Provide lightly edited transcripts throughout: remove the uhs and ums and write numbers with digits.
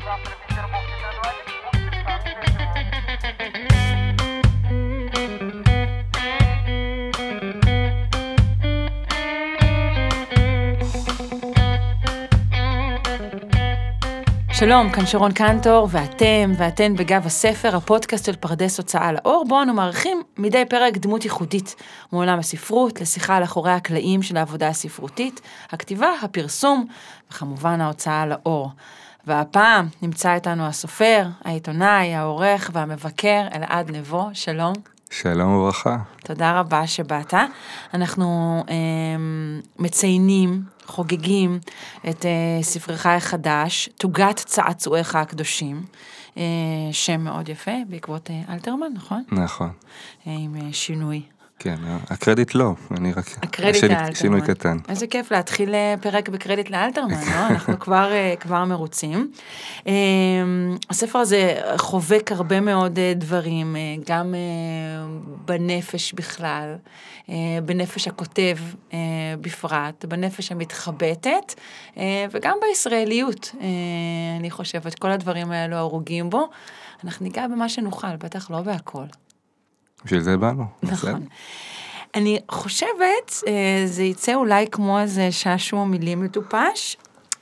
שלום, כאן שרון קנטור, ואתן בגב הספר, הפודקאסט של פרדס הוצאה לאור, בו אנו מערכים מדי פרק דמות ייחודית מעולם הספרות, לשיחה על אחורי הקלעים של העבודה הספרותית, הכתיבה, הפרסום, וכמובן ההוצאה לאור. והפעם נמצא איתנו הסופר, העיתונאי, העורך והמבקר, אלעד נבו, שלום. שלום וברכה. תודה רבה שבאת. אנחנו מציינים, חוגגים את ספרך החדש, תוגת צעצועיך הקדושים, שם מאוד יפה, בעקבות אלתרמן, נכון? נכון. עם שינוי. כן, הקרדיט לא, אני רק... הקרדיט לאלתרמן. שינוי קטן. איזה כיף להתחיל פרק בקרדיט לאלתרמן, לא? אנחנו כבר מרוצים. הספר הזה חובק הרבה מאוד דברים, גם בנפש בכלל, בנפש הכותב בפרט, בנפש המתחבטת, וגם בישראליות, אני חושבת, כל הדברים האלו הרוגים בו. אנחנו ניגע במה שנוכל, בטח לא בהכל. בשביל זה באנו. נכון. אני חושבת, זה יצא אולי כמו איזה שעשוע מילים מטופש,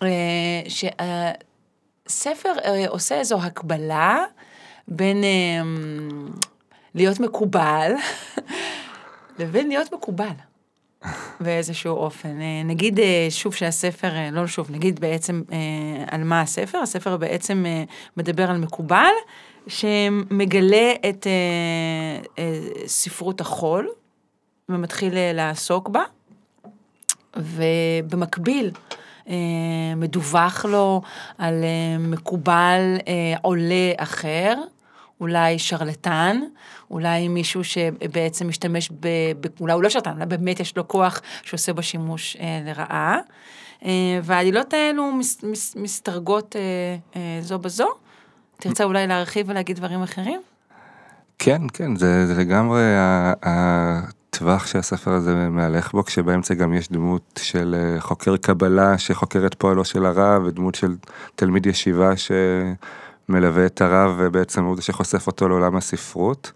שהספר עושה איזו הקבלה בין להיות מקובל לבין להיות מקובל באיזשהו אופן. נגיד שוב שהספר, לא שוב, נגיד בעצם על מה הספר, הספר בעצם מדבר על מקובל, שמגלה את ספרות החול, ומתחיל לעסוק בה, ובמקביל מדווח לו על מקובל עולה אחר, אולי שרלטן, אולי מישהו שבעצם משתמש, אולי הוא לא שרלטן, אולי באמת יש לו כוח שעושה בו שימוש לרעה, והעלילות האלו מסתרגות זו בזו, תרצה אולי להרחיב ולהגיד דברים אחרים? כן, כן, זה לגמרי הטווח שהספר הזה מהלך בו, כשבאמצע גם יש דמות של חוקר קבלה שחוקר את פועלו של הרב, ודמות של תלמיד ישיבה שמלווה את הרב, ובעצם הוא זה שחושף אותו לעולם הספרות,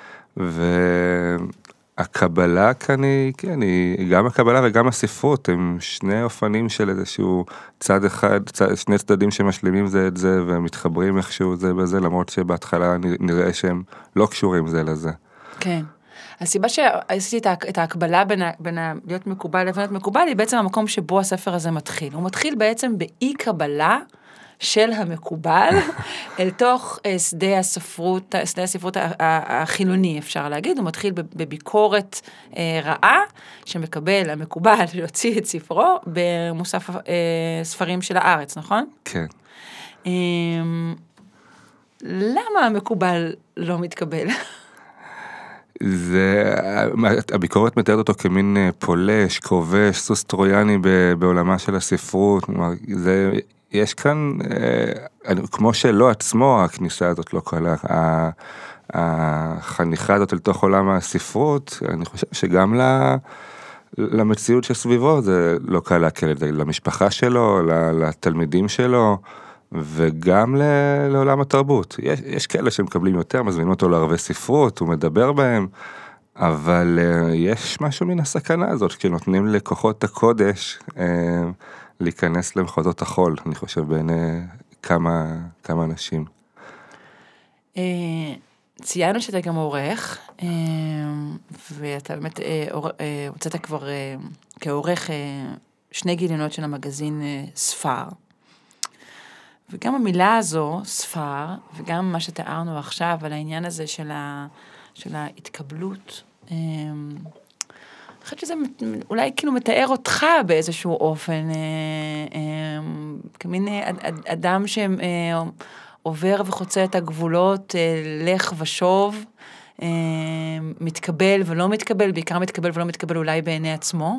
הקבלה כאן היא, כן, היא גם הקבלה וגם הספרות, הם שני אופנים של איזשהו צד אחד, שני צדדים שמשלימים זה את זה, ומתחברים איכשהו זה בזה, למרות שבהתחלה נראה שהם לא קשורים זה לזה. כן. הסיבה שעשיתי את ההקבלה בין להיות מקובל לבין להיות מקובל, היא בעצם המקום שבו הספר הזה מתחיל. הוא מתחיל בעצם באי קבלה של המקובל, אל תוך שדה הספרות החילוני, אפשר להגיד. הוא מתחיל בביקורת רעה, שמקבל המקובל להוציא את ספרו, במוסף ספרים של הארץ, נכון? כן. למה המקובל לא מתקבל? הביקורת מתארת אותו כמין פולש, כובש, סוס טרויאני בעולמה של הספרות, יש כאן, כמו שלא עצמו, הכניסה הזאת לא קלה, החניכה הזאת אל תוך עולם הספרות, אני חושב שגם למציאות שסביבו זה לא קל להקל את זה, למשפחה שלו, לתלמידים שלו, וגם לעולם התרבות. יש כאלה שמקבלים יותר, מזמינים אותו לערבי ספרות, הוא מדבר בהם, אבל יש משהו מן הסכנה הזאת, כשנותנים לכוחות הקודש להיכנס למחוזות החול, אני חושב, בין כמה אנשים. ציינו שאתה גם עורך, ואתה באמת הוצאת כבר כעורך 2 גיליונות של המגזין ספר. וגם המילה הזו, ספר, וגם מה שתיארנו עכשיו על העניין הזה של ההתקבלות, אני חושבת שזה אולי כאילו מתאר אותך באיזשהו אופן, כמין אדם שעובר וחוצה את הגבולות, לך ושוב, מתקבל ולא מתקבל, בעיקר מתקבל ולא מתקבל אולי בעיני עצמו.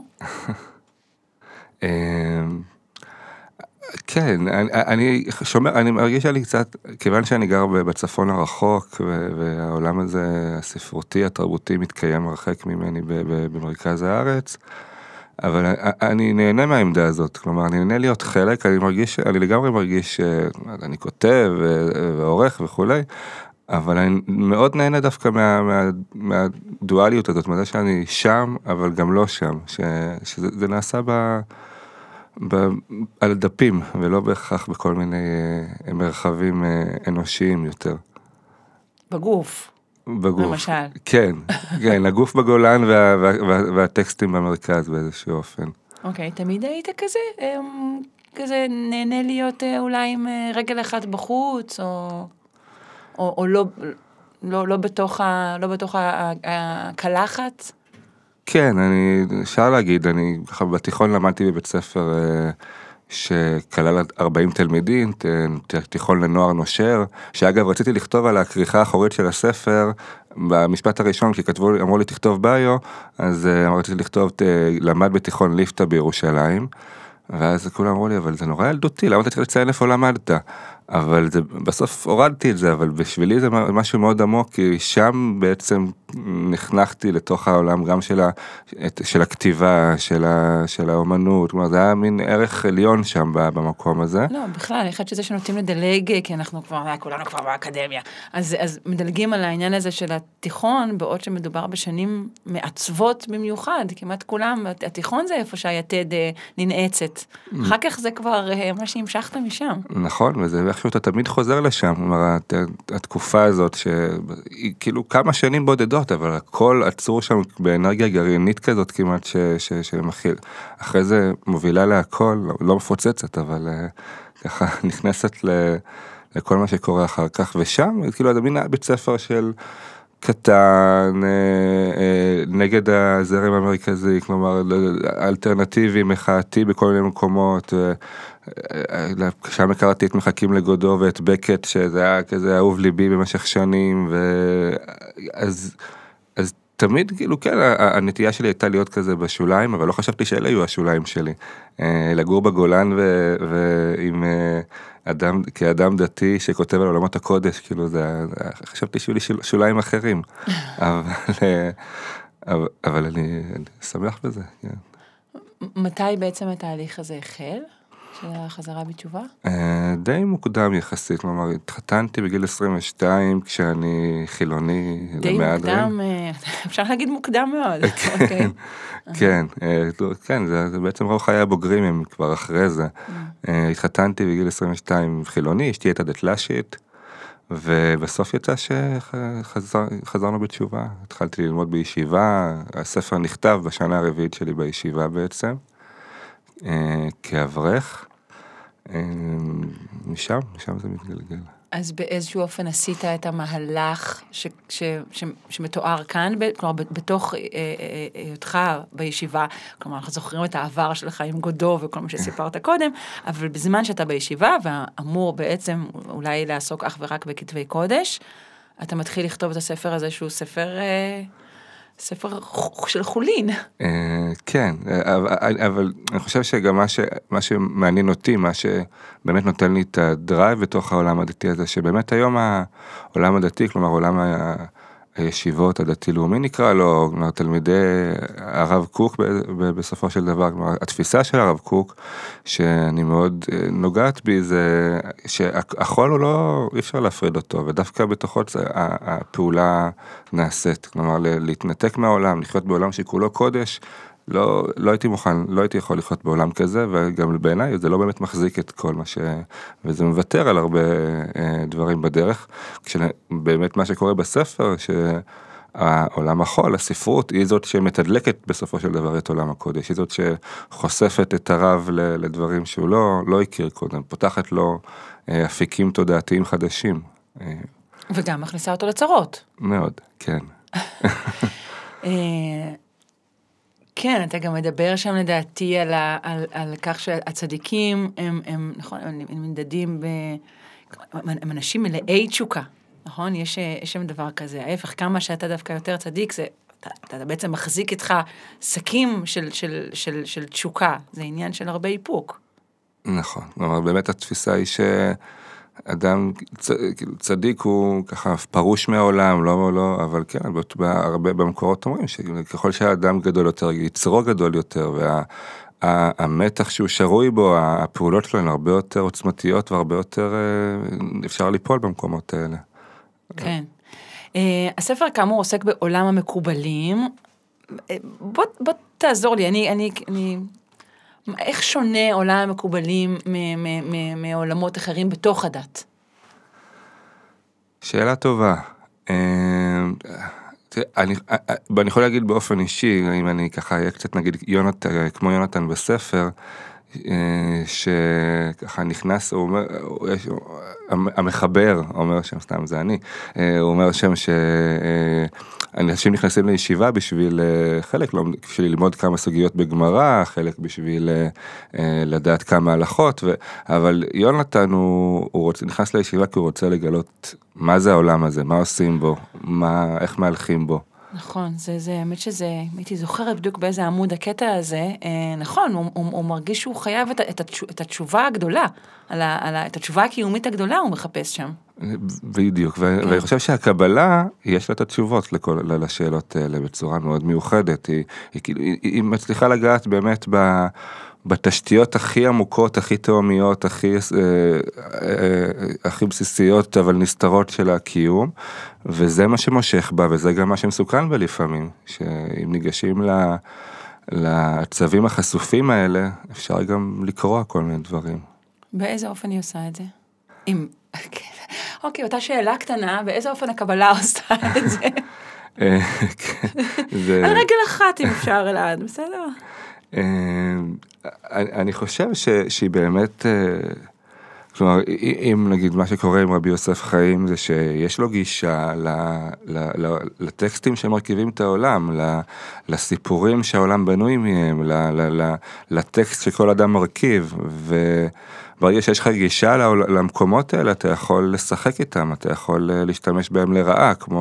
כן, אני מרגיש לי קצת, כיוון שאני גר בצפון הרחוק, והעולם הזה, הספרותי, התרבותי, מתקיים הרחק ממני במרכז הארץ, אבל אני נהנה מהעמדה הזאת, כלומר, אני נהנה להיות חלק, אני לגמרי מרגיש שאני כותב ועורך וכולי, אבל אני מאוד נהנה דווקא מהדואליות הזאת, מזה שאני שם, אבל גם לא שם, שזה נעשה על דפים, ולא בהכרח בכל מיני מרחבים אנושיים יותר. בגוף. בגוף. למשל. כן, כן, הגוף בגולן והטקסטים במרכז באיזשהו אופן. אוקיי, תמיד היית כזה נהנה להיות אולי עם רגל אחת בחוץ, או לא בתוך הקלחת? כן, אפשר להגיד, אני ככה בתיכון למדתי בבית ספר שכלל 40 תלמידים, תיכון לנוער נושר, שאגב רציתי לכתוב על הכריכה האחורית של הספר, במשפט הראשון, כי אמרו לי תכתוב ביו, אז רציתי לכתוב, למד בתיכון ליפתא בירושלים, ואז כולם אמרו לי, אבל זה נורא ילדותי, למה אתה צריך לציין איפה למדת? אבל בסוף הורדתי את זה, אבל בשבילי זה משהו מאוד עמוק, כי שם בעצם נחנכתי לתוך העולם גם של הכתיבה, של האומנות, כלומר זה היה מין ערך עליון שם במקום הזה. לא, בכלל, אני חושבת שזה שנוטים לדלג, כי אנחנו כולנו כבר באקדמיה, אז מדלגים על העניין הזה של התיכון, בעוד שמדובר בשנים מעצבות במיוחד, כמעט כולם, התיכון זה איפה שהיתד ננעצת, אחר כך זה כבר מה שהמשכת משם. נכון, וזה איכשהו אתה תמיד חוזר לשם, כלומר, התקופה הזאת, שהיא כאילו כמה שנים בודדות, אבל הכל עצור שם באנרגיה גרעינית כזאת כמעט, שמכיל. אחרי זה מובילה להכל, לא מפוצצת, אבל ככה נכנסת לכל מה שקורה אחר כך, ושם, כאילו, זה מין בית ספר של קטן, נגד הזרם המרכזי, כלומר, אלטרנטיבי, מחאתי בכל מיני מקומות, שם קראתי את מחכים לגודו ואת בקט, שזה היה כזה אהוב ליבי במשך שנים, אז תמיד, כאילו, כן, הנטייה שלי הייתה להיות כזה בשוליים, אבל לא חשבתי שאלה היו השוליים שלי. לגור בגולן ועם כאדם דתי שכותב על עולמות הקודש, כאילו, חשבתי שיהיו לי שוליים אחרים. אבל אני שמח בזה, כן. מתי בעצם התהליך הזה החל? של החזרה בתשובה? די מוקדם יחסית, כלומר, התחתנתי בגיל 22, כשאני חילוני למהדרין. די מוקדם, אפשר להגיד מוקדם מאוד. כן, זה בעצם רוב חיי הבוגרים הם כבר אחרי זה. התחתנתי בגיל 22 חילוני, אשתי הייתה דתל"שית, ובסוף יצא שחזרנו בתשובה. התחלתי ללמוד בישיבה, הספר נכתב בשנה הרביעית שלי בישיבה בעצם. כאברך, משם זה מתגלגל. אז באיזשהו אופן עשית את המהלך שמתואר כאן, כלומר בתוך היותך בישיבה, כלומר אנחנו זוכרים את העבר שלך עם גודו וכל מה שסיפרת קודם, אבל בזמן שאתה בישיבה ואמור בעצם אולי לעסוק אך ורק בכתבי קודש, אתה מתחיל לכתוב את הספר הזה שהוא ספר של חולין. כן, אבל אני חושב שגם מה שמעניין אותי, מה שבאמת נותן לי את הדרייב בתוך העולם הדתי הזה, שבאמת היום העולם הדתי, כלומר עולם הישיבות הדתי-לאומי נקרא לו, כלומר תלמידי הרב קוק בסופו של דבר, כלומר התפיסה של הרב קוק, שאני מאוד נוגעת בי, זה שהחול הוא לא, אי אפשר להפריד אותו, ודווקא בתוכו הפעולה נעשית, כלומר להתנתק מהעולם, לחיות בעולם שכולו קודש, לא הייתי מוכן, לא הייתי יכול לחיות בעולם כזה, וגם בעיניי זה לא באמת מחזיק את כל מה וזה מוותר על הרבה דברים בדרך, כשבאמת מה שקורה בספר, שהעולם החול, הספרות, היא זאת שמתדלקת בסופו של דבר את עולם הקודש, היא זאת שחושפת את הרב לדברים שהוא לא הכיר קודם, פותחת לו אפיקים תודעתיים חדשים. וגם מכניסה אותו לצרות. מאוד, כן. כן, אתה גם מדבר שם לדעתי על כך שהצדיקים הם נכון, הם נמדדים הם אנשים מלאי תשוקה, נכון? יש שם דבר כזה, ההפך, כמה שאתה דווקא יותר צדיק, אתה בעצם מחזיק איתך שקים של תשוקה, זה עניין של הרבה איפוק. נכון, כלומר באמת התפיסה היא אדם צדיק הוא ככה פרוש מהעולם, לא, אבל כן, הרבה במקורות אומרים שככל שהאדם גדול יותר, יצרו גדול יותר, והמתח שהוא שרוי בו, הפעולות שלו הן הרבה יותר עוצמתיות, והרבה יותר אפשר ליפול במקומות האלה. כן. הספר כאמור עוסק בעולם המקובלים. בוא תעזור לי, איך שונה עולם המקובלים מעולמות אחרים בתוך הדת? שאלה טובה. אני יכול להגיד באופן אישי, אם אני ככה אהיה קצת נגיד כמו יונתן בספר, שככה נכנס, המחבר אומר שם, סתם זה אני, הוא אומר שם אנשים נכנסים לישיבה בשביל חלק, בשביל ללמוד כמה סוגיות בגמרא, חלק בשביל לדעת כמה הלכות, אבל יונתן הוא נכנס לישיבה כי הוא רוצה לגלות מה זה העולם הזה, מה עושים בו, איך מהלכים בו. נכון, האמת הייתי זוכרת בדיוק באיזה עמוד הקטע הזה, נכון, הוא מרגיש שהוא חייב את התשובה הגדולה, את התשובה הקיומית הגדולה הוא מחפש שם. בדיוק, ואני חושב שהקבלה, יש לה את התשובות לשאלות האלה בצורה מאוד מיוחדת, היא מצליחה לגעת באמת בתשתיות הכי עמוקות, הכי תאומיות, הכי בסיסיות, אבל נסתרות של הקיום, וזה מה שמושך בה, וזה גם מה שמסוכן בה לפעמים, שאם ניגשים לצווים החשופים האלה, אפשר גם לקרוא כל מיני דברים. באיזה אופן היא עושה את זה? אוקיי, אותה שאלה קטנה, באיזה אופן הקבלה עושה את זה? על רגל אחת אם אפשר אלעד, בסדר? אני חושב שהיא באמת, כלומר, אם נגיד מה שקורה עם רבי יוסף חיים, זה שיש לו גישה לטקסטים שמרכיבים את העולם, לסיפורים שהעולם בנוי מהם, לטקסט שכל אדם מרכיב, וברגע שיש לך גישה למקומות האלה, אתה יכול לשחק איתם, אתה יכול להשתמש בהם לרעה, כמו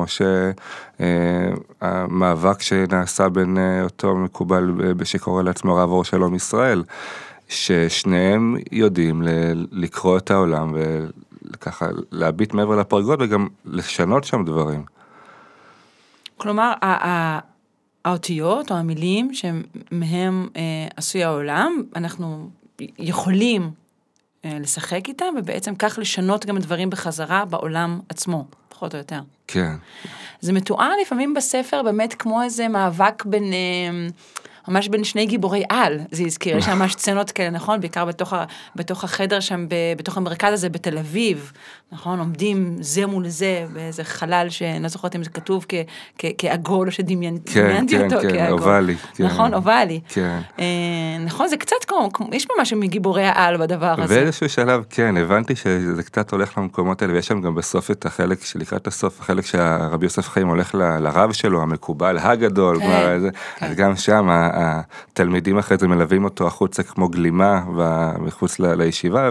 שהמאבק שנעשה בין אותו מקובל שקורא לעצמו רב אור שלום ישראל, ששניהם יודעים לקרוא את העולם וככה להביט מעבר לפרגוד וגם לשנות שם דברים. כלומר, האותיות או המילים שמהם עשוי העולם, אנחנו יכולים לשחק איתם ובעצם כך לשנות גם דברים בחזרה בעולם עצמו, פחות או יותר. כן. זה מתואר לפעמים בספר באמת כמו איזה מאבק ממש בין שני גיבורי על, זה הזכיר, יש ממש סצנות כאלה, נכון? בעיקר בתוך החדר שם, בתוך המרכז הזה בתל אביב, נכון? עומדים זה מול זה, באיזה חלל שאני זוכרת אם זה כתוב כעגול, או שדמיינתי אותו כעגול. כן, אובלי. נכון, אובלי. כן. נכון, זה קצת כמו, יש פה משהו מגיבורי העל בדבר הזה. באיזשהו שלב, כן, הבנתי שזה קצת הולך למקומות האלה, ויש שם גם בסוף את החלק, שלקראת הסוף, החלק שהרבי יוסף חיים הולך לרב שלו, המקובל, הגדול, אז גם שם התלמידים אחרי זה מלווים אותו החוצה כמו גלימה מחוץ לישיבה,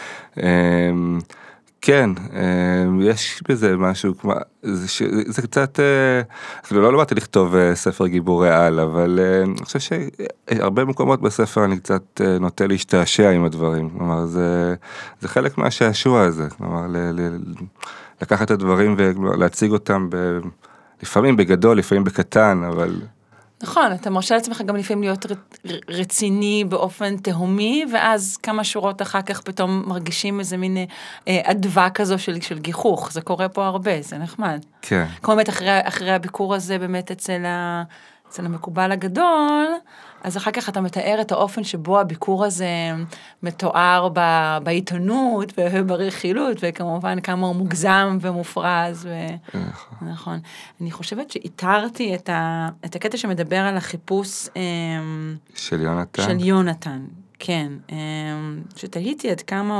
וכן, יש בזה משהו, זה קצת, לא באתי לכתוב ספר גיבורי על, אבל אני חושב שהרבה מקומות בספר אני קצת נוטה להשתעשע עם הדברים, כלומר זה חלק מהשעשוע הזה, כלומר לקחת את הדברים ולהציג אותם לפעמים בגדול, לפעמים בקטן, אבל נכון, אתה מרשה לעצמך גם לפעמים להיות רציני באופן תהומי, ואז כמה שורות אחר כך פתאום מרגישים איזה מין אדווה כזו של גיחוך, זה קורה פה הרבה, זה נחמד. כן. כמו באמת אחרי הביקור הזה באמת אצל המקובל הגדול, אז אחר כך אתה מתאר את האופן שבו הביקור הזה מתואר בעיתונות וברכילות, וכמובן כמה הוא מוגזם ומופרז. נכון. אני חושבת שאיתרתי את הקטע שמדבר על החיפוש של יונתן. של יונתן, כן. שתהיתי עד כמה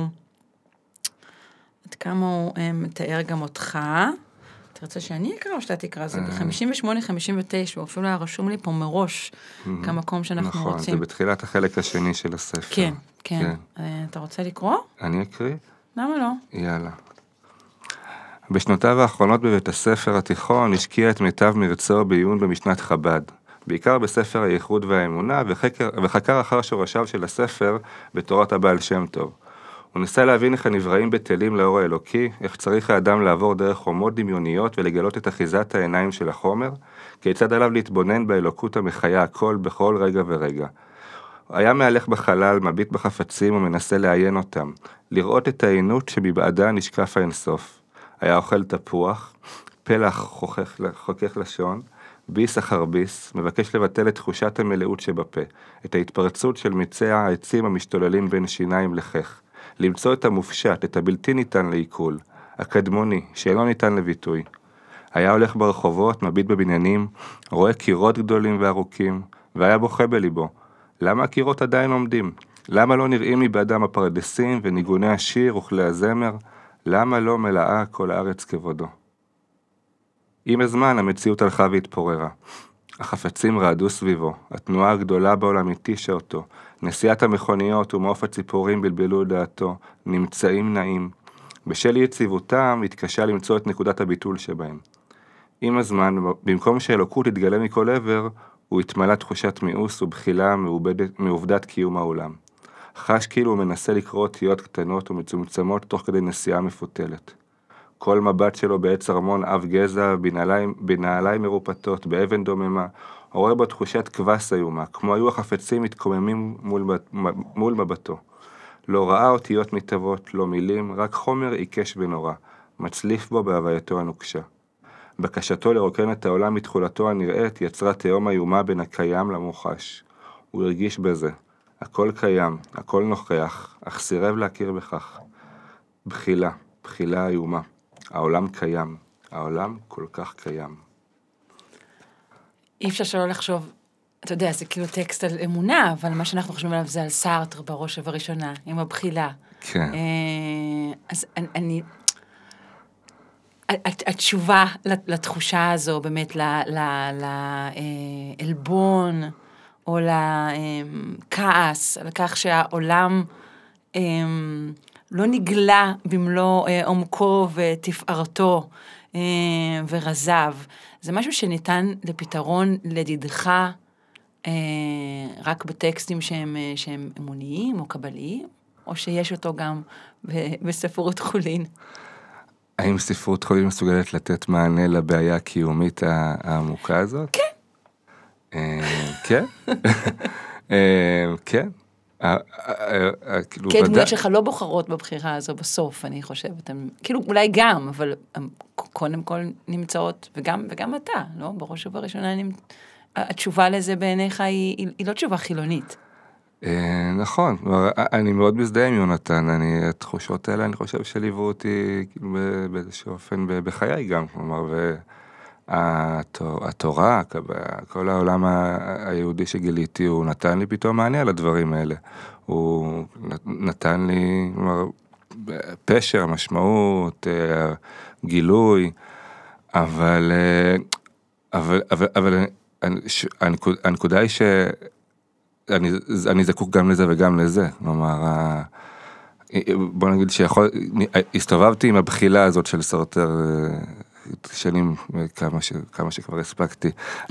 הוא מתאר גם אותך. אתה רוצה שאני אקרא או שאתה תקרא? זה ב-58-59, הוא אפילו היה רשום לי פה מראש, כמקום שאנחנו רוצים. נכון, זה בתחילת החלק השני של הספר. כן, כן. אתה רוצה לקרוא? אני אקריא? למה לא? יאללה. בשנותיו האחרונות בבית הספר התיכון השקיע את מיטב מרצו בעיון במשנת חב"ד, בעיקר בספר הייחוד והאמונה, וחקר אחר שורשיו של הספר בתורת הבעל שם טוב. הוא ניסה להבין איך הנבראים בטלים לאור האלוקי, איך צריך האדם לעבור דרך חומות דמיוניות ולגלות את אחיזת העיניים של החומר, כיצד עליו להתבונן באלוקות המחיה הכל בכל רגע ורגע. הוא היה מהלך בחלל, מביט בחפצים ומנסה לעיין אותם, לראות את העינות שבבעדה נשקף האינסוף. היה אוכל תפוח, פלח חוכך לשון, ביס אחר ביס, מבקש לבטל את תחושת המלאות שבפה, את ההתפרצות של מיצי העצים המשתוללים בין שיניים לחך, למצוא את המופשט, את הבלתי ניתן לעיכול, הקדמוני, שאינו ניתן לביטוי. היה הולך ברחובות, מביט בבניינים, רואה קירות גדולים וארוכים, והיה בוכה בליבו. למה הקירות עדיין עומדים? למה לא נראים מבעדם הפרדסים וניגוני השיר וכלי הזמר? למה לא מלאה כל הארץ כבודו? עם הזמן המציאות הלכה והתפוררה. החפצים רעדו סביבו, התנועה הגדולה בעולם התישה אותו, נסיעת המכוניות ומעוף הציפורים בלבלו דעתו, נמצאים נעים. בשל יציבותם התקשה למצוא את נקודת הביטול שבהם. עם הזמן, במקום שאלוקות תתגלה מכל עבר, הוא התמלא תחושת מיאוס ובחילה מעובדת קיום העולם. חש כאילו הוא מנסה לקרוא אותיות קטנות ומצומצמות תוך כדי נסיעה מפותלת. כל מבט שלו בעץ ארמון אב גזע, בנעליים מרופטות, באבן דוממה, עורר בו תחושת כבש איומה, כמו היו החפצים מתקוממים מול מבטו. לא ראה אותיות מתהוות, לא מילים, רק חומר עיקש ונורא, מצליף בו בהווייתו הנוקשה. בקשתו לרוקן את העולם מתחולתו הנראית יצרה תהום איומה בין הקיים למוחש. הוא הרגיש בזה. הכל קיים, הכל נוכח, אך סירב להכיר בכך. בחילה איומה. העולם קיים. העולם כל כך קיים. אי אפשר שלא לחשוב, אתה יודע, זה כאילו טקסט על אמונה, אבל מה שאנחנו חושבים עליו זה על סארטר בראש ובראשונה, עם הבחילה. כן. אז אני... התשובה לתחושה הזו, באמת לעלבון, או לכעס, על כך שהעולם לא נגלה במלוא עומקו ותפארתו ורזב. זה משהו שניתן לפתרון לדידך רק בטקסטים שהם אמוניים או קבליים, או שיש אותו גם בספרות חולין. האם ספרות חולין מסוגלת לתת מענה לבעיה הקיומית העמוקה הזאת? כן. כן? כן. כי הדמויות שלך לא בוחרות בבחירה הזו בסוף, אני חושבת. כאילו אולי גם, אבל קודם כל נמצאות, וגם אתה, לא? בראש ובראשונה התשובה לזה בעיניך היא לא תשובה חילונית. נכון, אני מאוד מזדהה עם יונתן, התחושות האלה אני חושב שליוו אותי באיזשהו אופן בחיי גם, כלומר, והתורה, כל העולם היהודי שגיליתי, הוא נתן לי פתאום מענה על הדברים האלה, הוא נתן לי, כלומר, פשר, משמעות, גילוי, אבל הנקודה היא אני זקוק גם לזה וגם לזה, כלומר, בוא נגיד הסתובבתי עם הבחילה הזאת של סרטר שנים, כמה שכבר הספקתי,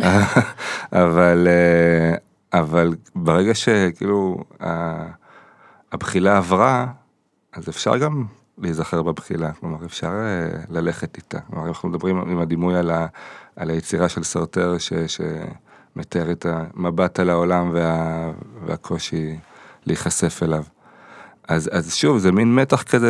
אבל ברגע שכאילו הבחילה עברה, אז אפשר גם להיזכר בבחילה, כלומר אפשר ללכת איתה, כלומר אנחנו מדברים עם הדימוי על היצירה של סרטר מתאר את המבט על העולם והקושי להיחשף אליו. אז שוב, זה מין מתח כזה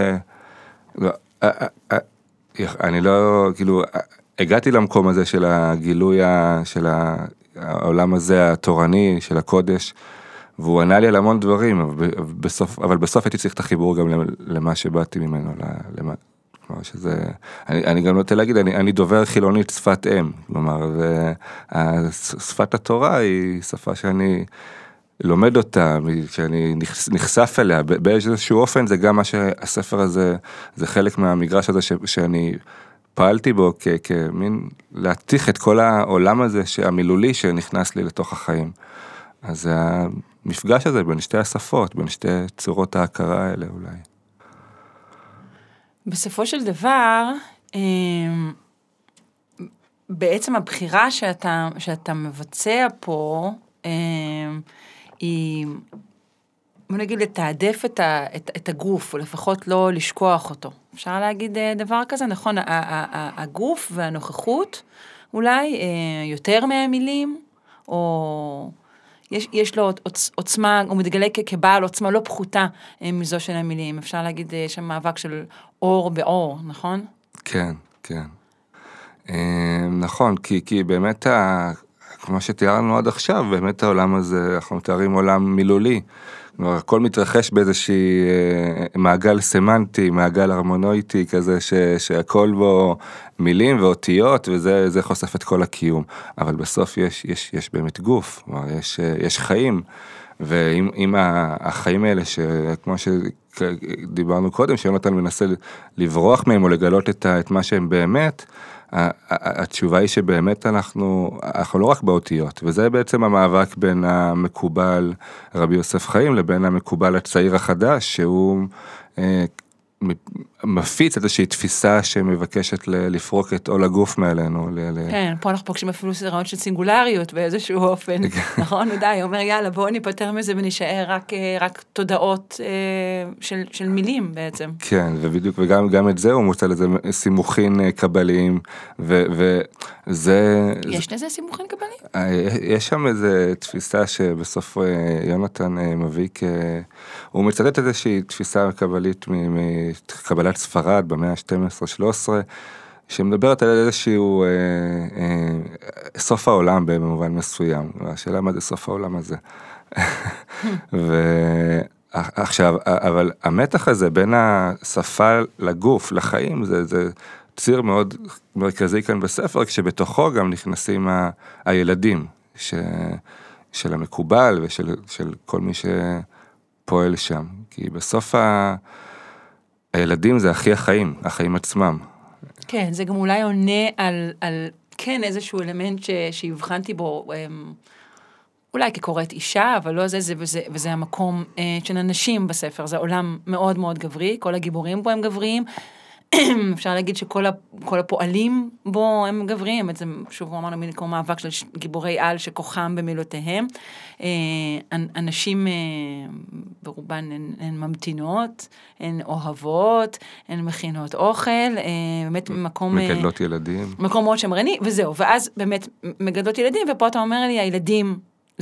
אני לא, כאילו, הגעתי למקום הזה של הגילוי של העולם הזה התורני, של הקודש, והוא ענה לי על המון דברים, אבל בסוף הייתי צריך את החיבור גם למה שבאתי ממנו, כלומר שזה, אני גם רוצה להגיד, אני דובר חילונית שפת אם, כלומר, שפת התורה היא שפה שאני לומד אותה, שאני נחשף אליה, באיזשהו אופן זה גם מה שהספר הזה, זה חלק מהמגרש הזה שאני פעלתי בו כמין להתיך את כל העולם הזה המילולי שנכנס לי לתוך החיים. אז המפגש הזה בין שתי השפות, בין שתי צורות ההכרה האלה אולי. בסופו של דבר, בעצם הבחירה שאתה מבצע פה, היא בוא נגיד, לתעדף את הגוף, או לפחות לא לשכוח אותו. אפשר להגיד דבר כזה, נכון? הגוף והנוכחות, אולי יותר מהמילים, או יש לו עוצמה, הוא מתגלה כבעל עוצמה לא פחותה מזו של המילים. אפשר להגיד שם מאבק של אור באור, נכון? כן, כן. נכון, כי באמת, כמו שתיארנו עד עכשיו, באמת העולם הזה, אנחנו מתארים עולם מילולי. כלומר, הכל מתרחש באיזושהי מעגל סמנטי, מעגל הרמונויטי כזה, שהכל בו מילים ואותיות, וזה חושף את כל הקיום. אבל בסוף יש באמת גוף, כלומר, יש חיים, ואם החיים האלה, כמו שדיברנו קודם, שיונתן מנסה לברוח מהם או לגלות את מה שהם באמת, התשובה היא שבאמת אנחנו לא רק באותיות, וזה בעצם המאבק בין המקובל רבי יוסף חיים לבין המקובל הצעיר החדש, שהוא מפיץ איזושהי תפיסה שמבקשת לפרוק את עול הגוף מעלינו. כן, פה אנחנו פוגשים אפילו רעיון של סינגולריות באיזשהו אופן, נכון? די, אומר יאללה, בואו ניפטר מזה ונשאר רק תודעות של מילים בעצם. כן, ובדיוק, וגם את זה הוא מוצא לזה סימוכין קבליים, וזה... יש לזה סימוכין קבליים? יש שם איזו תפיסה שבסוף יונתן מביא הוא מצטט איזושהי תפיסה קבלית קבלת ספרד במאה ה-12-13, שמדברת על איזשהו סוף העולם במובן מסוים. השאלה מה זה סוף העולם הזה. ועכשיו, אבל המתח הזה בין השפה לגוף, לחיים, זה ציר מאוד מרכזי כאן בספר, כשבתוכו גם נכנסים הילדים של המקובל ושל כל מי שפועל שם. כי בסוף הילדים זה הכי החיים עצמם. כן, זה גם אולי עונה על כן איזשהו אלמנט שהבחנתי בו, אולי כקוראת אישה, אבל לא זה, וזה המקום של אנשים בספר, זה עולם מאוד מאוד גברי, כל הגיבורים בו הם גבריים, אפשר להגיד שכל הפועלים בו הם גבריים, בעצם שוב אמרנו כמו מאבק של גיבורי על שכוחם במילותיהם, אנשים ברובן הן ממתינות, הן אוהבות, הן מכינות אוכל, באמת מקום... מגדלות ילדים. מקום מאוד שמרני, וזהו, ואז באמת מגדלות ילדים, ופה אתה אומר לי, הילדים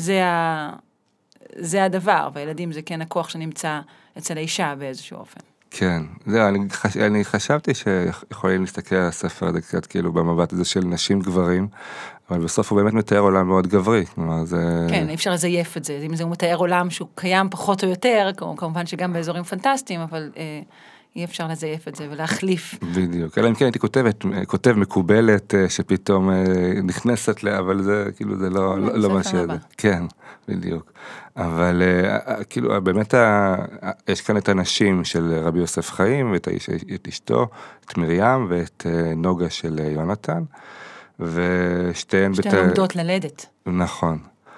זה הדבר, והילדים זה כן הכוח שנמצא אצל האישה באיזשהו אופן. כן, זהו, אני חשבתי שיכולים להסתכל על הספר הזה קצת כאילו במבט הזה של נשים גברים, אבל בסוף הוא באמת מתאר עולם מאוד גברי, כלומר זה... כן, אי אפשר לזייף את זה, אם זה הוא מתאר עולם שהוא קיים פחות או יותר, כמובן שגם באזורים פנטסטיים, אבל אי אפשר לזייף את זה ולהחליף. בדיוק, אלא אם כן הייתי כותב מקובלת שפתאום נכנסת לה, אבל זה כאילו זה לא מה שזה. כן, בדיוק. אבל כאילו באמת יש כאן את הנשים של רבי יוסף חיים, ואת אשתו, את מרים ואת נוגה של יונתן, ושתיהן... שתיהן עומדות ללדת. נכון.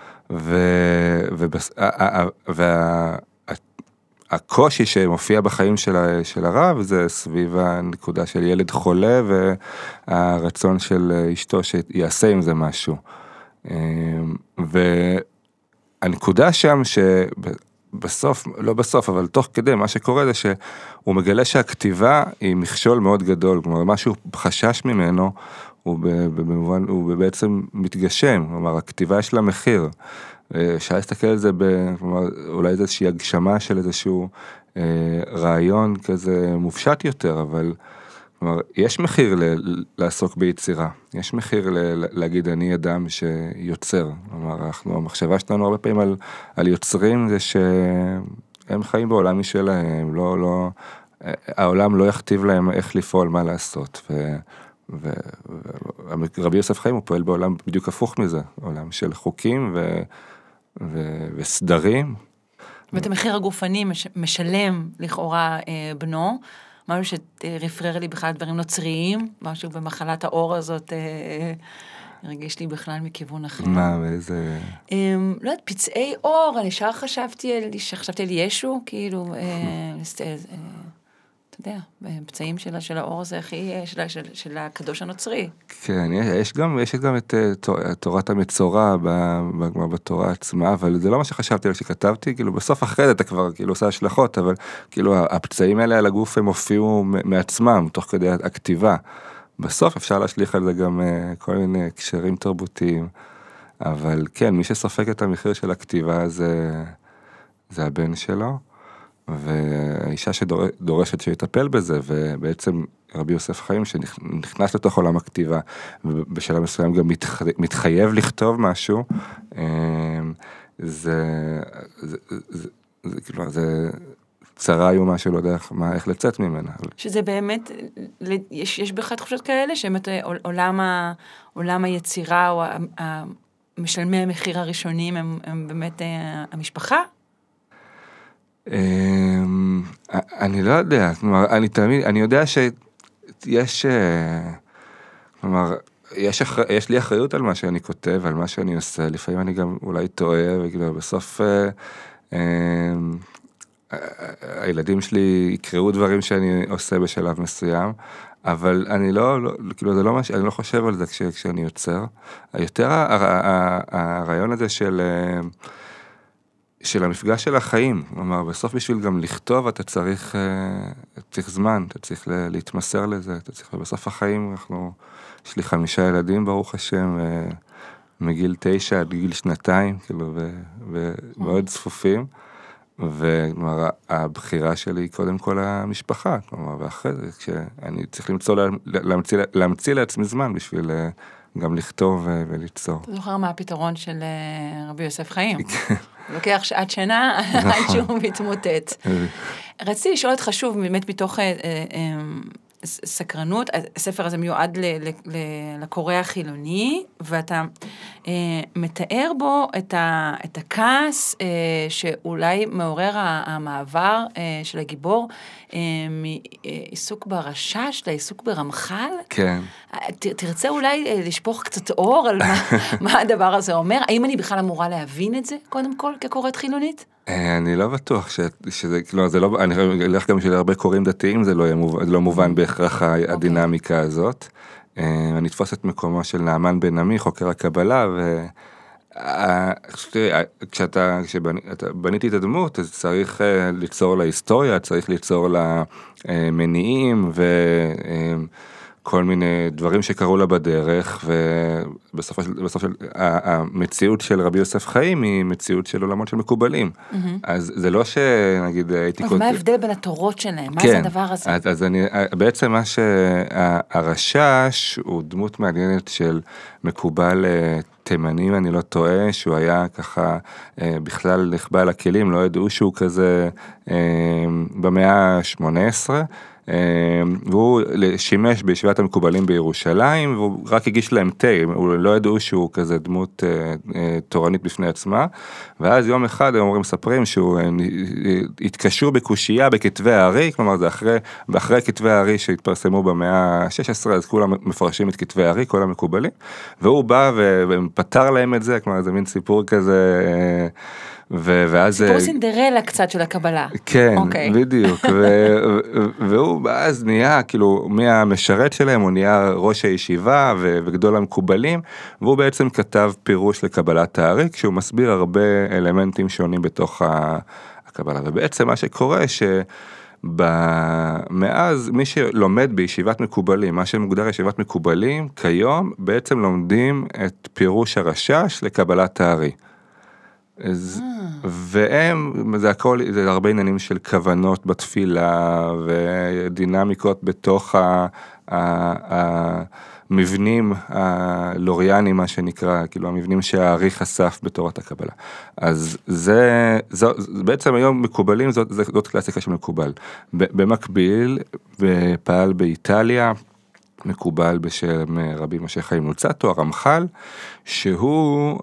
הקושי שמופיע בחיים של הרב, זה סביב הנקודה של ילד חולה, והרצון של אשתו שיעשה עם זה משהו. והנקודה שם שבסוף, לא בסוף, אבל תוך כדי, מה שקורה זה שהוא מגלה שהכתיבה היא מכשול מאוד גדול, כלומר, משהו חשש ממנו, במובן, הוא בעצם מתגשם, כלומר, הכתיבה יש לה מחיר. אפשר להסתכל על זה, כלומר, אולי איזושהי הגשמה של איזשהו רעיון כזה מופשט יותר, אבל כלומר, יש מחיר לעסוק ביצירה, יש מחיר להגיד אני אדם שיוצר, כלומר, המחשבה שלנו הרבה פעמים על יוצרים זה שהם חיים בעולם משלהם, העולם לא יכתיב להם איך לפעול, מה לעשות, ורבי יוסף חיים הוא פועל בעולם בדיוק הפוך מזה, עולם של חוקים וסדרים. ואת המחיר הגופני משלם לכאורה בנו, משהו שרפרר לי בכלל דברים נוצריים, משהו במחלת האור הזאת הרגיש לי בכלל מכיוון אחר. מה, ואיזה... לא יודעת, פצעי אור, אני חשבתי על ישו, כאילו, אתה יודע, בפצעים של האור הזה הכי, של הקדוש הנוצרי. כן, יש גם את תורת המצורע בתורה עצמה, אבל זה לא מה שחשבתי על שכתבתי, כאילו בסוף אחרי זה אתה כבר כאילו עושה השלכות, אבל כאילו הפצעים האלה על הגוף הם הופיעו מעצמם, תוך כדי הכתיבה. בסוף אפשר להשליך על זה גם כל מיני קשרים תרבותיים, אבל כן, מי שסופק את המחיר של הכתיבה זה הבן שלו, והאישה שדורשת שיטפל בזה, ובעצם רבי יוסף חיים שנכנס לתוך עולם הכתיבה, ובשלב מסוים גם מתחייב לכתוב משהו, זה כאילו, זה צרה איומה שלא יודע איך לצאת ממנה. שזה באמת, יש בכלל תחושות כאלה, שבאמת עולם היצירה, או משלמי המחיר הראשונים, הם באמת המשפחה? אני לא יודע, כלומר, אני יודע שיש, כלומר, יש לי אחריות על מה שאני כותב, על מה שאני עושה, לפעמים אני גם אולי טועה, וכאילו בסוף הילדים שלי יקראו דברים שאני עושה בשלב מסוים, אבל אני כאילו זה לא מה, אני לא חושב על זה כשאני יוצר. יותר הרעיון הזה של המפגש של החיים, כלומר, בסוף בשביל גם לכתוב, אתה צריך זמן, אתה צריך להתמסר לזה, אתה צריך, בסוף החיים, יש לי 5 ילדים, ברוך השם, מגיל 9 עד גיל 2, כאילו, ומאוד צפופים, וכלומר, הבחירה שלי היא קודם כל המשפחה, כלומר, ואחרי זה, כשאני צריך להמציא לעצמי זמן בשביל גם לכתוב וליצור. אתה זוכר מה הפתרון של רבי יוסף חיים? לוקח שעת שינה עד שהוא מתמוטט. רציתי לשאול אותך שוב, באמת מתוך סקרנות, הספר הזה מיועד לקורא החילוני, ואתה מתאר בו את הכעס שאולי מעורר המעבר של הגיבור מעיסוק ברשש לעיסוק ברמח"ל. כן. תרצה אולי לשפוך קצת אור על מה הדבר הזה אומר? האם אני בכלל אמורה להבין את זה, קודם כל, כקוראת חילונית? אני לא בטוח שזה, כאילו, זה לא, אני הולך גם שלהרבה קוראים דתיים, זה לא מובן בהכרח הדינמיקה הזאת. אני אתפוס את מקומו של נעמן בן עמי, חוקר הקבלה, כשבניתי את הדמות, אז צריך ליצור לה היסטוריה, צריך ליצור לה מניעים, כל מיני דברים שקרו לה בדרך, ובסוף של המציאות של רבי יוסף חיים היא מציאות של עולמות של מקובלים. אז זה לא שנגיד הייתי... אז מה ההבדל בין התורות שלהם? מה זה הדבר הזה? אז בעצם מה שהרשש הוא דמות מעניינת של מקובל תימני, אני לא טועה, שהוא היה ככה בכלל נחבא על הכלים, לא ידעו שהוא כזה במאה ה-18, והוא שימש בישיבת המקובלים בירושלים, והוא רק הגיש להם תה, הוא לא ידעו שהוא כזה דמות תורנית בפני עצמה, ואז יום אחד הם מספרים שהוא התקשו בקושייה בכתבי הארי, כלומר זה אחרי כתבי הארי שהתפרסמו במאה ה-16, אז כולם מפרשים את כתבי הארי, כל המקובלים, והוא בא ופתר להם את זה, כלומר זה מין סיפור כזה... ואז... סיפור סינדרלה קצת של הקבלה. כן, בדיוק. והוא אז נהיה, כאילו, מהמשרת שלהם, הוא נהיה ראש הישיבה וגדול המקובלים, והוא בעצם כתב פירוש לקבלת הארי, כשהוא מסביר הרבה אלמנטים שונים בתוך הקבלה. ובעצם מה שקורה מאז מי שלומד בישיבת מקובלים, מה שמוגדר ישיבת מקובלים, כיום בעצם לומדים את פירוש הרשש לקבלת הארי. והם, זה הכל, זה הרבה עניינים של כוונות בתפילה, ודינמיקות בתוך המבנים הלוריאנים, מה שנקרא, כאילו המבנים שהארי חשף בתורת הקבלה. אז זה בעצם היום מקובלים, זאת קלאסיקה של מקובל. במקביל, פעל באיטליה, מקובל בשם רבי משה חיים לוצאטו, הרמח"ל, שהוא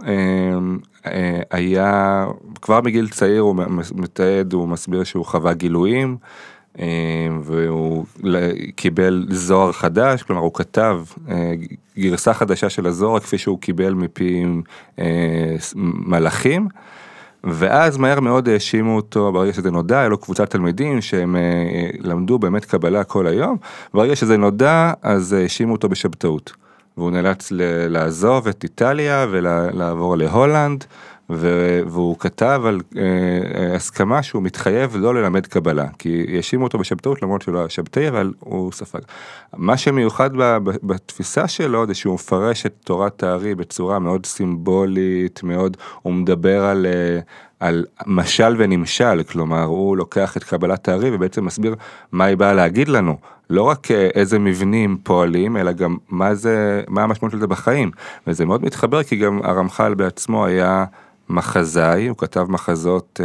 היה, כבר בגיל צעיר הוא מתעד, הוא מסביר שהוא חווה גילויים, והוא קיבל זוהר חדש, כלומר הוא כתב גרסה חדשה של הזוהר, כפי שהוא קיבל מפי מלאכים, ואז מהר מאוד האשימו אותו, ברגע שזה נודע, היה לו קבוצת תלמידים שהם למדו באמת קבלה כל היום, ברגע שזה נודע, אז האשימו אותו בשבתאות. והוא נאלץ לעזוב את איטליה ולעבור להולנד, והוא כתב על הסכמה שהוא מתחייב לא ללמד קבלה, כי האשימו אותו בשבתאות, למרות שהוא לא שבתי, אבל הוא ספג. מה שמיוחד בתפיסה שלו, זה שהוא מפרש את תורת הארי בצורה מאוד סימבולית, מאוד, הוא מדבר על משל ונמשל, כלומר, הוא לוקח את קבלת הארי, ובעצם מסביר מה היא באה להגיד לנו. לא רק איזה מבנים פועלים, אלא גם מה המשמעות של זה בחיים. וזה מאוד מתחבר, כי גם הרמח"ל בעצמו היה מחזאי, הוא כתב מחזות,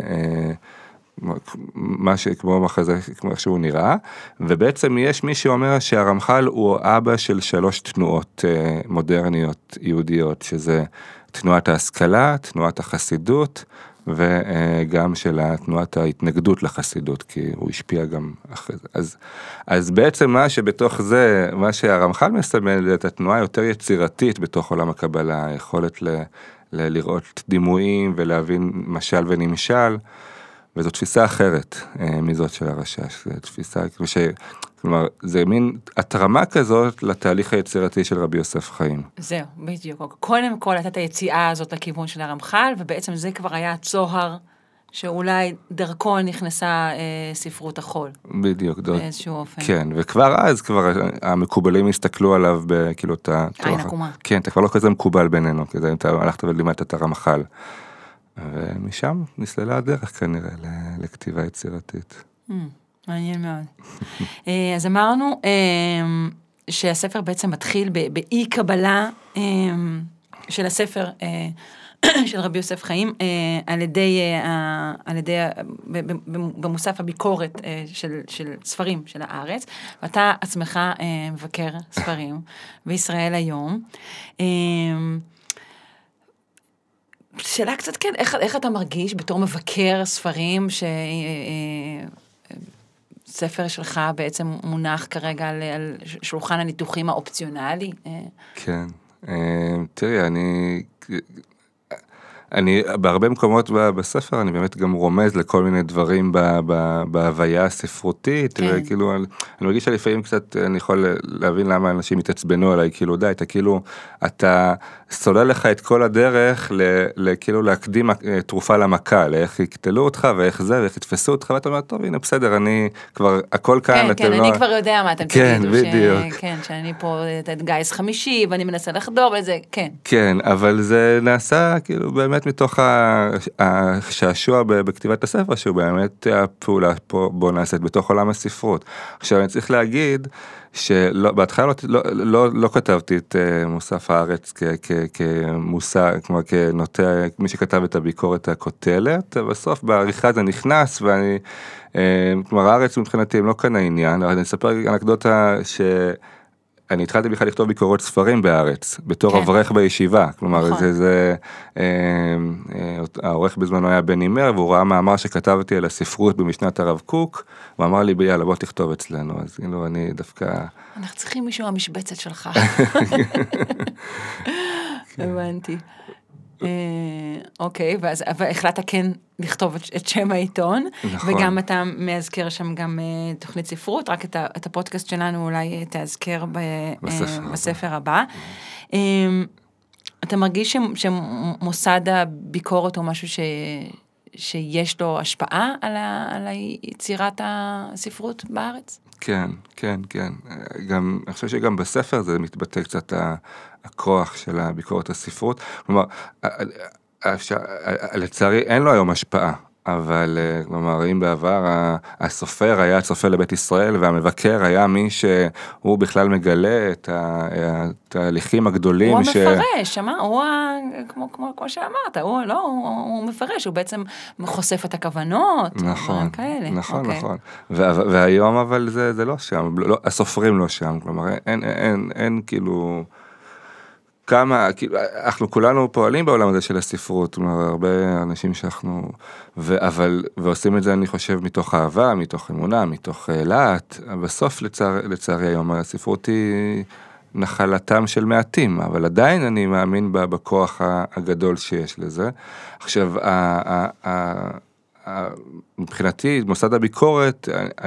כמו מחזה, כמו איך שהוא נראה, ובעצם יש מי שאומר שהרמח"ל הוא אבא של 3 תנועות מודרניות יהודיות, שזה תנועת ההשכלה, תנועת החסידות, וגם של תנועת ההתנגדות לחסידות, כי הוא השפיע גם אחרי זה. אז בעצם מה שבתוך זה, מה שהרמח"ל מסמל, זה את התנועה יותר יצירתית בתוך עולם הקבלה, היכולת לראות דימויים ולהבין משל ונמשל, וזו תפיסה אחרת מזאת של הרש"ש, זו תפיסה, כלומר, זה מין התרמה כזאת לתהליך היצירתי של רבי יוסף חיים. זהו, בדיוק. קודם כל הייתה את היציאה הזאת לכיוון של הרמח"ל, ובעצם זה כבר היה הצוהר, שאולי דרכו נכנסה ספרות החול. בדיוק. באיזשהו אופן. כן, וכבר אז, כבר המקובלים הסתכלו עליו כאילו את עין עקומה. כן, אתה כבר לא כזה מקובל בינינו, כי אתה הלכת ולימדת את הרמח"ל. ומשם נסללה הדרך כנראה לכתיבה יצירתית. מעניין מאוד. אז אמרנו שהספר בעצם מתחיל באי קבלה של הספר של רבי יוסף חיים, על ידי במוסף הביקורת של ספרים של הארץ, ואתה עצמך מבקר ספרים בישראל היום. שאלה קצת כן, איך אתה מרגיש בתור מבקר ספרים ספר שלך בעצם מונח כרגע על שולחן הניתוחים האופציונלי? כן, תראי, אני בהרבה מקומות בספר, אני באמת גם רומז לכל מיני דברים בהוויה הספרותית, וכאילו, אני מרגיש שלפעמים קצת, אני יכול להבין למה אנשים התעצבנו עליי, כאילו, די, אתה סולל לך את כל הדרך, כאילו להקדים תרופה למכה, לאיך יקטלו אותך, ואיך זה, ואיך יתפסו אותך, ואתה אומר, טוב, הנה, בסדר, אני כבר, הכל כאן, כן, אני כבר יודע מה אתם תגידו, כן, בדיוק. כן, שאני פה את גיס 5, ואני מנסה לחדור לזה, כן. כן, אבל זה נעשה, כאילו, באמת מתוך השעשוע בכתיבת הספר, שהוא באמת הפעולה פה בו נעשית בתוך עולם הספרות. עכשיו, אני צריך להגיד, שבהתחלה לא כתבתי את מוסף הארץ כמושא, כמו כנוטה, מי שכתב את הביקורת הכותלת, בסוף בעריכה זה נכנס, ואני, כלומר, הארץ מבחינתי הם לא כאן העניין, אבל אני אספר אנקדוטה אני התחלתי בכלל לכתוב ביקורות ספרים בארץ, בתור אברך בישיבה, כלומר, העורך בזמנו היה בני מר, והוא ראה מאמר שכתבתי על הספרות במשנת הרב קוק, הוא אמר לי, יאללה, בוא תכתוב אצלנו, אז כאילו, אני דווקא... אנחנו צריכים מישהו המשבצת שלך. הבנתי. אוקיי, ואז החלטת כן לכתוב את שם העיתון, וגם אתה מאזכר שם גם תוכנית ספרות, רק את הפודקאסט שלנו אולי תאזכר בספר הבא. אתה מרגיש שמוסד הביקורת הוא משהו שיש לו השפעה על יצירת הספרות בארץ? כן, כן, כן. גם, אני חושב שגם בספר זה מתבטא קצת הכוח של הביקורת הספרות. כלומר, לצערי אין לו היום השפעה, אבל, כלומר, אם בעבר הסופר היה הסופר לבית ישראל, והמבקר היה מי שהוא בכלל מגלה את התהליכים הגדולים. הוא המפרש, כמו שאמרת, הוא מפרש, הוא בעצם חושף את הכוונות. נכון, נכון. והיום אבל זה לא שם, הסופרים לא שם, כלומר, אין כאילו... כמה, כאילו, אנחנו כולנו פועלים בעולם הזה של הספרות, כלומר, הרבה אנשים שאנחנו, ועושים את זה, אני חושב, מתוך אהבה, מתוך אמונה, מתוך להט, בסוף, לצערי היום, הספרות היא נחלתם של מעטים, אבל עדיין אני מאמין בכוח הגדול שיש לזה. עכשיו, מבחינתי, מוסד הביקורת,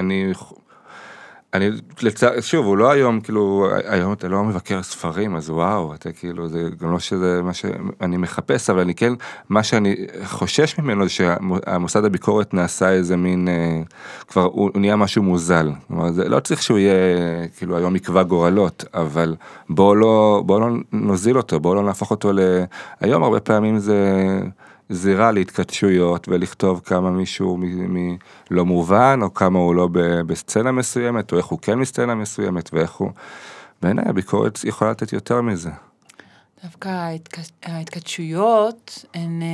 שוב, הוא לא היום, כאילו, היום אתה לא מבקר ספרים, אז וואו, אתה כאילו, זה גם לא שזה מה שאני מחפש, אבל אני כן, מה שאני חושש ממנו, שהמוסד הביקורת נעשה איזה מין, כבר הוא נהיה משהו מוזל, כלומר, זה לא צריך שהוא יהיה, כאילו, היום יקבע גורלות, אבל בואו לא נוזיל אותו, בואו לא נהפוך אותו היום הרבה פעמים זה זירה להתכתשויות, ולכתוב כמה מישהו לא מובן, או כמה הוא לא בסצנה מסוימת, או איך הוא כן בסצנה מסוימת, ואיך הוא... בעיניי, הביקורת יכולה לתת יותר מזה. דווקא ההתכתשויות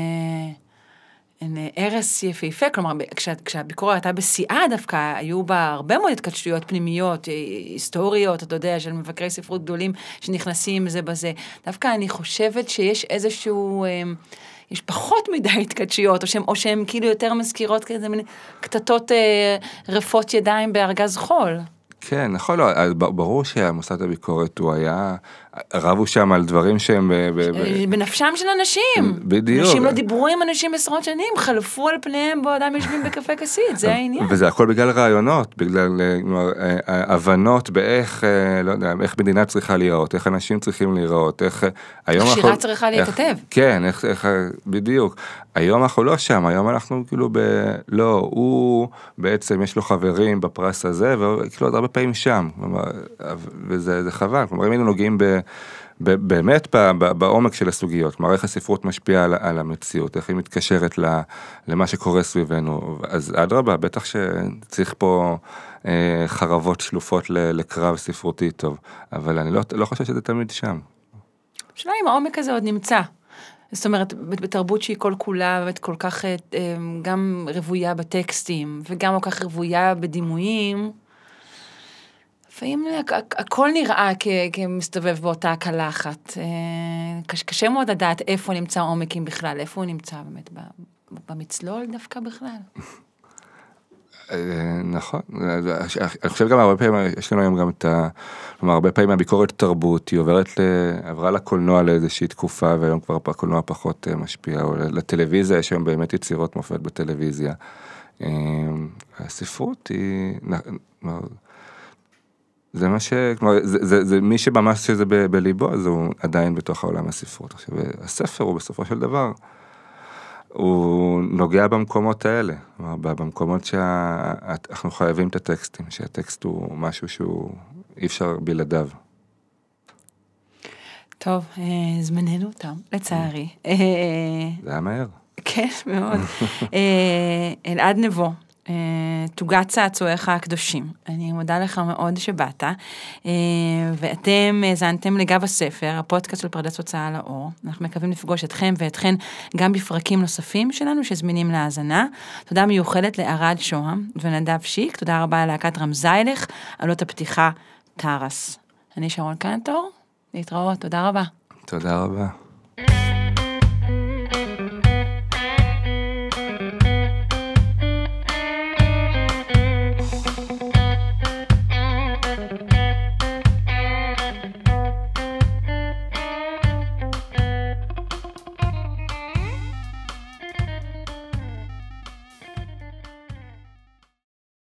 הן ערס יפהפה, כלומר, כשהביקורת הייתה בשיאה דווקא, היו בה הרבה מאוד התכתשויות פנימיות, היסטוריות, אתה יודע, של מבקרי ספרות גדולים שנכנסים זה בזה. דווקא אני חושבת שיש איזשהו... יש פחות מדי התכתשויות, או שהן כאילו יותר מזכירות כזה מיני קטטות רפות ידיים בארגז חול. כן, נכון, ברור שהמוסד הביקורת הוא היה, רבו שם על דברים שהם... בנפשם של אנשים. בדיוק. אנשים לא דיברו עם אנשים עשרות שנים, חלפו על פניהם בעודם יושבים בקפה כסית, זה העניין. וזה הכל בגלל רעיונות, בגלל הבנות באיך, לא יודע, איך מדינה צריכה להיראות, איך אנשים צריכים להיראות, איך... שירה צריכה להיכתב. כן, איך, בדיוק. היום אנחנו לא שם, היום אנחנו כאילו לא, הוא בעצם יש לו חברים בפרס הזה, וכאילו עוד הרבה פעמים שם, וזה חבל, כלומר, אם היינו נוגעים באמת בעומק של הסוגיות, כלומר, איך הספרות משפיעה על המציאות, איך היא מתקשרת למה שקורה סביבנו, אז אדרבה, בטח שצריך פה חרבות שלופות לקרב ספרותי טוב, אבל אני לא חושב שזה תמיד שם. שאלה אם העומק הזה עוד נמצא. זאת אומרת, בתרבות שהיא כל כולה, כל כך גם רבויה בטקסטים, וגם כל כך רבויה בדימויים, לפעמים הכל נראה כמסתובב באותה קלחת. קשה מאוד לדעת איפה נמצא עומקים בכלל, איפה הוא נמצא באמת, במצלול דווקא בכלל. נכון, אני חושב גם הרבה פעמים, יש לנו היום גם כלומר, הרבה פעמים הביקורת תרבות, היא עברה לקולנוע לאיזושהי תקופה, והיום כבר הקולנוע פחות משפיע, או לטלוויזיה, יש היום באמת יצירות מופת בטלוויזיה. הספרות היא, זה מה כלומר, זה מי שממש שזה בליבו, אז הוא עדיין בתוך העולם הספרות. עכשיו, הספר הוא בסופו של דבר, הוא נוגע במקומות האלה, במקומות שאנחנו חייבים את הטקסטים, שהטקסט הוא משהו שהוא אי אפשר בלעדיו. טוב, זמננו תם, לצערי. זה היה מהר. כן, מאוד. אלעד נבו, תוגת צעצועיך הקדושים. אני מודה לך מאוד שבאת, ואתם האזנתם לגב הספר, הפודקאסט של פרדס הוצאה לאור. אנחנו מקווים לפגוש אתכם ואתכן גם בפרקים נוספים שלנו שזמינים להאזנה. תודה מיוחדת לארד שוהם ונדב שיק, תודה רבה ללהקת רמזיילך, עלות הפתיחה טרס. אני שרון קנטור, להתראות, תודה רבה. תודה רבה.